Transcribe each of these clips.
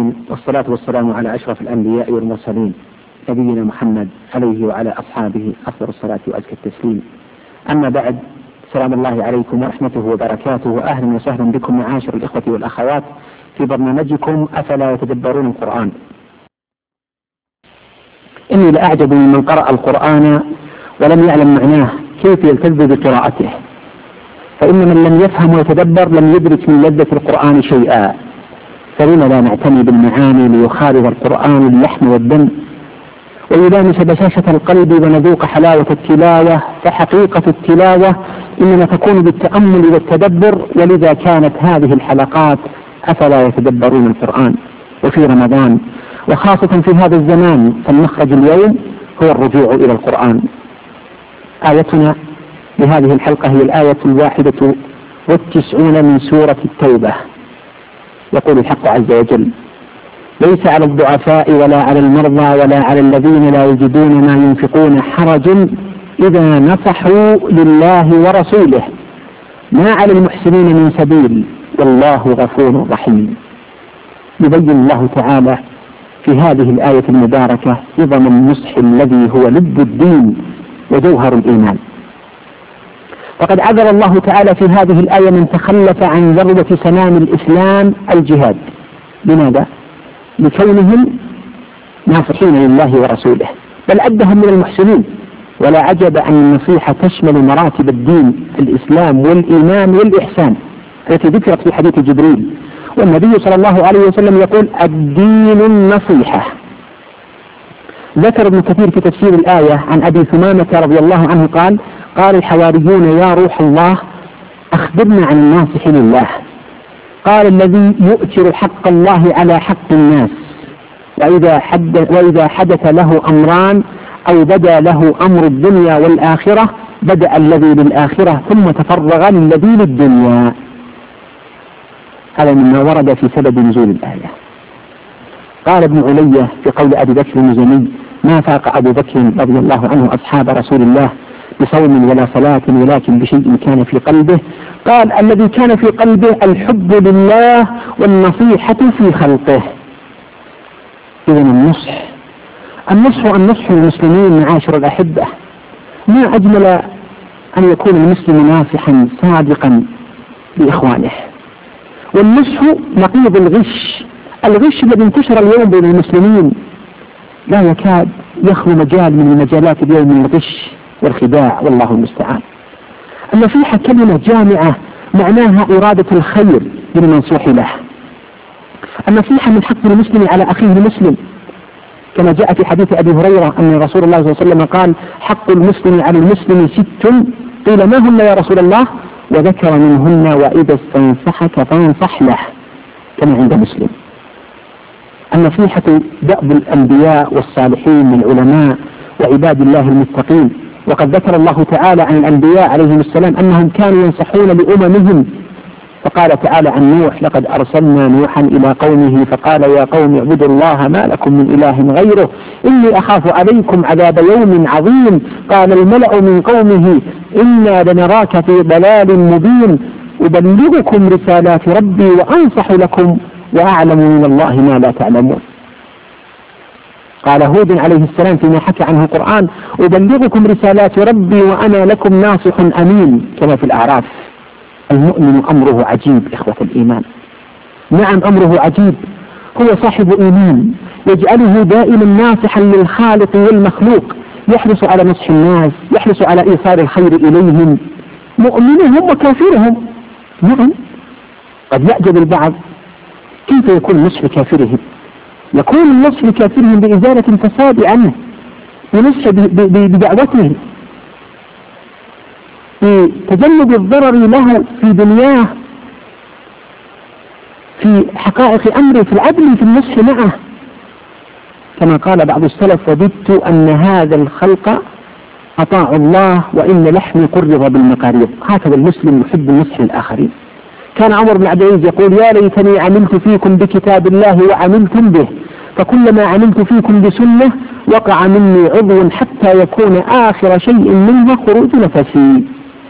العالمين، والصلاة والسلام على أشرف الأنبياء والمرسلين نبينا محمد عليه وعلى أصحابه أفضل الصلاة وأزكى التسليم. أما بعد، سلام الله عليكم ورحمته وبركاته، وأهلا وسهلا بكم معاشر الإخوة والأخوات في برنامجكم أفلا يتدبرون القرآن. إني لأعجب من قرأ القرآن ولم يعلم معناه كيف يلتذ بقراءته، فإن من لم يفهم ويتدبر لم يدرك من لذة القرآن شيئا. فلما لا نعتني بالمعاني ليخالط القرآن اللحم والدم ويلامس بشاشة القلب ونذوق حلاوة التلاوة؟ فحقيقة التلاوة إنما تكون بالتأمل والتدبر، ولذا كانت هذه الحلقات أفلا يتدبرون القرآن. وفي رمضان وخاصة في هذا الزمان فالمخرج اليوم هو الرجوع إلى القرآن. آيتنا لهذه الحلقة هي الآية 91 من سورة التوبة. يقول الحق عز وجل: ليس على الضعفاء ولا على المرضى ولا على الذين لا يجدون ما ينفقون حرج إذا نصحوا لله ورسوله ما على المحسنين من سبيل والله غفور رحيم. يبين الله تعالى في هذه الآية المباركة عظم النصح الذي هو لب الدين وجوهر الإيمان. وقد عذر الله تعالى في هذه الآية من تخلف عن ذروة سنام الإسلام الجهاد. لماذا؟ لكونهم ناصحين لله ورسوله، بل عدهم من المحسنين. ولا عجب أن النصيحة تشمل مراتب الدين، الإسلام والإيمان والإحسان التي ذكرت في حديث جبريل. والنبي صلى الله عليه وسلم يقول: الدين النصيحة. ذكر ابن كثير في تفسير الآية عن أبي ثمامة رضي الله عنه قال الحواريون: يا روح الله أخبرنا عن الناصح لله. قال: الذي يؤثر حق الله على حق الناس، وإذا حدث له أمران أو بدا له أمر الدنيا والآخرة بدأ الذي للآخرة ثم تفرغ للذي للدنيا. هذا مما ورد في سبب نزول الآية. قال ابن علية في قول أبي بكر المزني: ما فاق أبو بكر رضي الله عنه أصحاب رسول الله بصوم ولا صلاة ولكن بشيء كان في قلبه. قال: الذي كان في قلبه الحب لله والنصيحة في خلقه. إذن النصح للمسلمين معاشر الأحبة. ما أجمل أن يكون المسلم ناصحا صادقا لإخوانه. والنصح نقيض الغش الذي انتشر اليوم بين المسلمين لا يكاد يخلو مجال من المجالات اليوم من الغش والخداع، والله المستعان. النصيحة كلمة جامعة معناها إرادة الخير للمنصوح له. النصيحة من حق المسلم على أخيه المسلم، كما جاء في حديث أبي هريرة أن رسول الله صلى الله عليه وسلم قال: حق المسلم على المسلم 6. قيل: ما هن يا رسول الله؟ وذكر منهن: وإذا استنصحك فانصح له، كما عند مسلم. النصيحة دأب الأنبياء والصالحين من العلماء وعباد الله المتقين. وقد ذكر الله تعالى عن الأنبياء عليهم السلام أنهم كانوا ينصحون لأممهم، فقال تعالى عن نوح: لقد أرسلنا نوحا إلى قومه فقال يا قوم اعبدوا الله ما لكم من إله غيره إني أخاف عليكم عذاب يوم عظيم. قال الملأ من قومه إنا لنراك في ضلال مبين أبلغكم رسالات ربي وأنصح لكم وأعلم من الله ما لا تعلمون. قال هود عليه السلام فيما حكى عنه القرآن: أبلغكم رسالات ربي وأنا لكم ناصح أمين، كما في الأعراف. المؤمن أمره عجيب إخوة الإيمان. نعم أمره عجيب. هو صاحب إيمان يجعله دائما ناصحا للخالق والمخلوق، يحرص على نصح الناس، يحرص على إيصال الخير إليهم، مؤمنهم وكافرهم. نعم قد يعجب البعض كيف يكون النصح لكافرهم. يكون النصح لكافرهم بإزالة الفساد عنه، بنصح بدعوته، بتجنب الضرر له في دنياه، في حقائق أمره، في العدل في النصح معه. كما قال بعض السلف: وددت أن هذا الخلق أطاعوا الله وإن لحمي قرب بالمقاريض. هكذا المسلم يحب النصح للآخرين. كان عمر بن عبد العزيز يقول: يا ليتني عملت فيكم بكتاب الله وعملتم به، فكلما عملت فيكم بسنة وقع مني عضو حتى يكون آخر شيء منه خروج نفسي.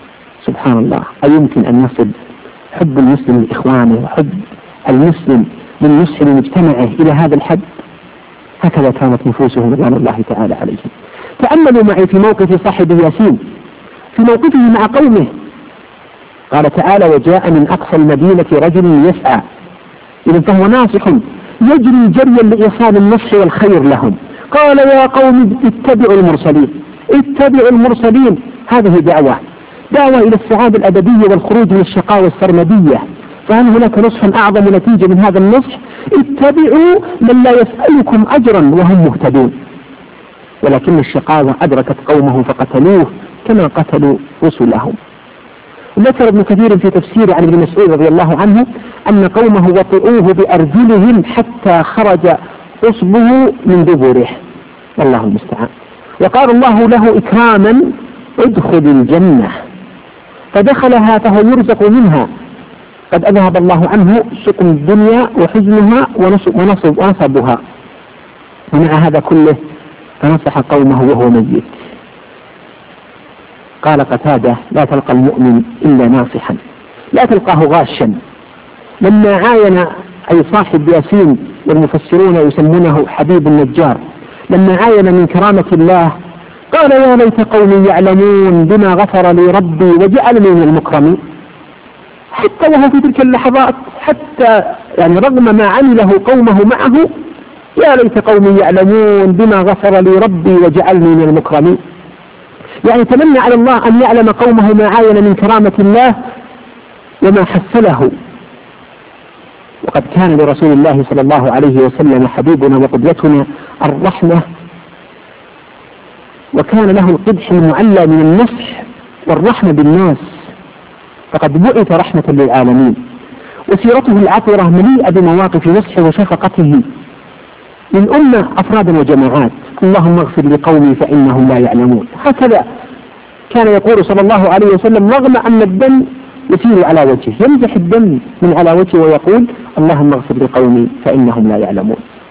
سبحان الله. أيمكن أن يصل حب المسلم لإخوانه وحب المسلم من نصح لمجتمعه إلى هذا الحد؟ هكذا كانت نفوسهم رضوان الله تعالى عليهم. تأملوا معي في موقف صاحب ياسين، في موقفه مع قومه. قال تعالى: وجاء من أقصى المدينة رجل يسعى. إذن فهو ناصح يجري جريا لإيصال النصح والخير لهم. قال: يا قوم اتبعوا المرسلين، اتبعوا المرسلين. هذه دعوة إلى السعادة الأبدية والخروج من الشقاوة السرمدية. فهل هناك نصح أعظم نتيجة من هذا النصح؟ اتبعوا من لا يسألكم أجرا وهم مهتدون. ولكن الشقاوة أدركت قومه فقتلوه كما قتلوا رسلهم. ذكر ابن كثير في تفسيره عن ابن مسعود رضي الله عنه أن قومه وطئوه بأرجلهم حتى خرج أصبه من دبره، والله المستعان. وقال الله له إكراما: ادخل الجنة. فدخلها فهو يرزق منها، قد أذهب الله عنه سقم الدنيا وحزنها ونصبها. ومع هذا كله فنصح قومه وهو ميت. قال قتادة: لا تلقى المؤمن إلا ناصحا، لا تلقاه غاشا. لما عاين أي صاحب ياسين، والمفسرون يسمونه حبيب النجار، لما عاين من كرامة الله قال: يا ليت قومي يعلمون بما غفر لي ربي وجعلني من المكرمين. حتى وهو في تلك اللحظات، حتى يعني رغم ما عمله قومه معه، يا ليت قومي يعلمون بما غفر لي ربي وجعلني من المكرمين. يعني تمنى على الله أن يعلم قومه ما عاين من كرامة الله وما حصله. وقد كان لرسول الله صلى الله عليه وسلم حبيبنا وقدوتنا الرحمة، وكان له القدح المعلى من النصح والرحمة بالناس، فقد بعث رحمة للعالمين. وسيرته العطرة مليئة بمواقف نصحه وشفقته للأمة أفرادا وجماعات. اللهم اغفر لقومي فإنهم لا يعلمون. هكذا كان يقول صلى الله عليه وسلم رغم أن الدم يسير على وجهه، يمزح الدم من على وجهه ويقول: اللهم اغفر لقومي فإنهم لا يعلمون.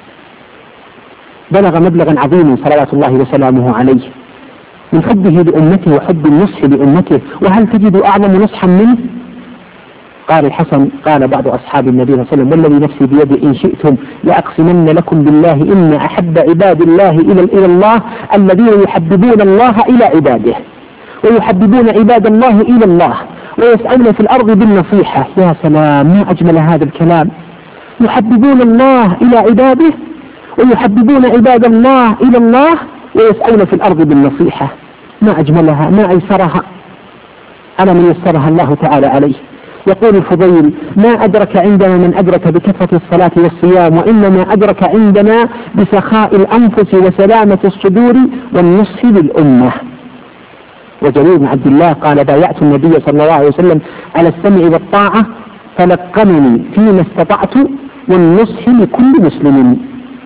بلغ مبلغا عظيما صلوات الله وسلامه عليه من حبه لأمته وحب النصح لأمته. وهل تجد أعظم نصحا منه؟ قال الحسن: قال بعض أصحاب النبي صلى الله عليه وسلم: والذي نفسي بيده إن شئتم لأقسمن لكم بالله إن أحب عباد الله إلى الله الذين يحببون الله إلى عباده، ويحببون عباد الله إلى الله، ويسعون في الأرض بالنصيحة. يا سلام، ما أجمل هذا الكلام! يحببون الله إلى عباده، ويحببون عباد الله إلى الله، ويسعون في الأرض بالنصيحة. ما أجملها، ما أيسرها، على من يسرها الله تعالى عليه. يقول الفضيل: ما أدرك عندنا من أدرك بكثرة الصلاة والصيام، وإنما أدرك عندنا بسخاء الأنفس وسلامة الصدور والنصح للأمة. وجرير بن عبد الله قال: بايعت النبي صلى الله عليه وسلم على السمع والطاعة فلقنني فيما استطعت والنصح لكل مسلم.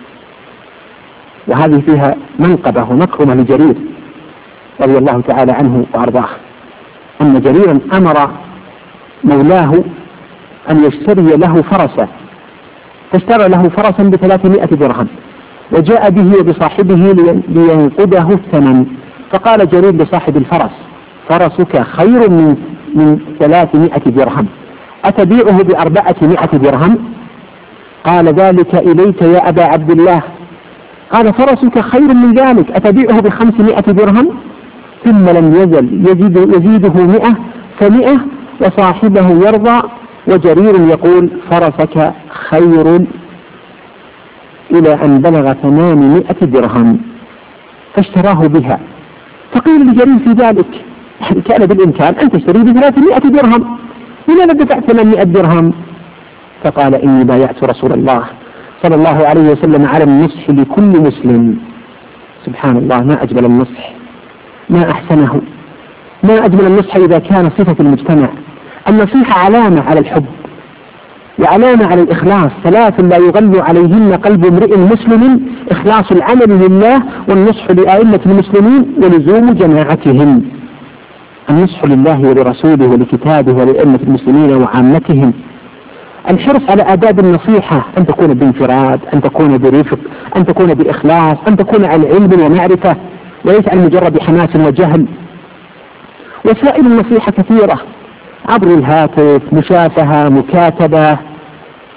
وهذه فيها منقبة ونكرمة لجرير رضي الله تعالى عنه وأرضاه، أن جريرا أمر مولاه أن يشتري له فرسا، فاشترى له فرسا ب300 درهم، وجاء به وبصاحبه لينقده الثمن. فقال جرير لصاحب الفرس: فرسك خير من 300 درهم، أتبيعه ب400 درهم؟ قال: ذلك إليك يا أبا عبد الله. قال: فرسك خير من ذلك، أتبيعه ب500 درهم؟ ثم لم يزل يزيده 100 ف100، وصاحبه يرضى. وجرير يقول: فرسك خير، إلى أن بلغ 800 درهم، فاشتراه بها. فقيل لجرير في ذلك: كان بالإمكان أن تشتري ب300 درهم، لماذا دفعت 800 درهم؟ فقال: إني بايعت رسول الله صلى الله عليه وسلم على النصح لكل مسلم. سبحان الله، ما أجمل النصح، ما أحسنه، ما أجمل النصح إذا كان صفة المجتمع. النصيحة علامة على الحب وعلامة على الإخلاص. 3 لا يغل عليهن قلب امرئ مسلم: إخلاص العمل لله، والنصح لأئمة المسلمين، ولزوم جماعتهم. النصح لله ولرسوله ولكتابه ولأئمة المسلمين وعامتهم. الحرص على آداب النصيحة، أن تكون بانفراد، أن تكون برفق، أن تكون بإخلاص، أن تكون عن علم ومعرفة، وليس عن مجرد حماس وجهل. وسائل النصيحة كثيرة: عبر الهاتف، مشافهة، مكاتبة،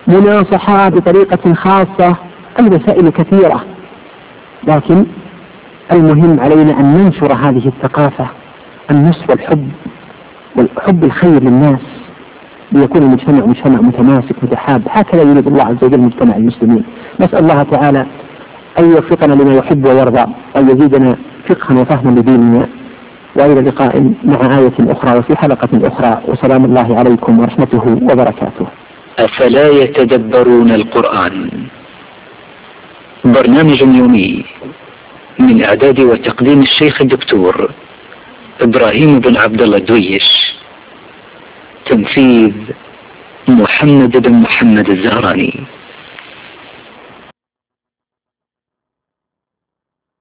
مناصحة بطريقة خاصة، الوسائل كثيرة، لكن المهم علينا أن ننشر هذه الثقافة، النصح والحب والحب الخير للناس، ليكون مجتمع متماسك متحاب. هكذا يريد الله عز وجل مجتمع المسلمين. نسأل الله تعالى أن يوفقنا لما يحب ويرضى، وأن يزيدنا فقها وفهما لديننا. وإلى لقاء مع آية أخرى وفي حلقة أخرى، وسلام الله عليكم ورحمته وبركاته. أفلا يتدبرون القرآن؟ برنامج يومي من إعداد وتقديم الشيخ الدكتور إبراهيم بن عبد الله الدويش، تنفيذ محمد بن محمد الزهراني.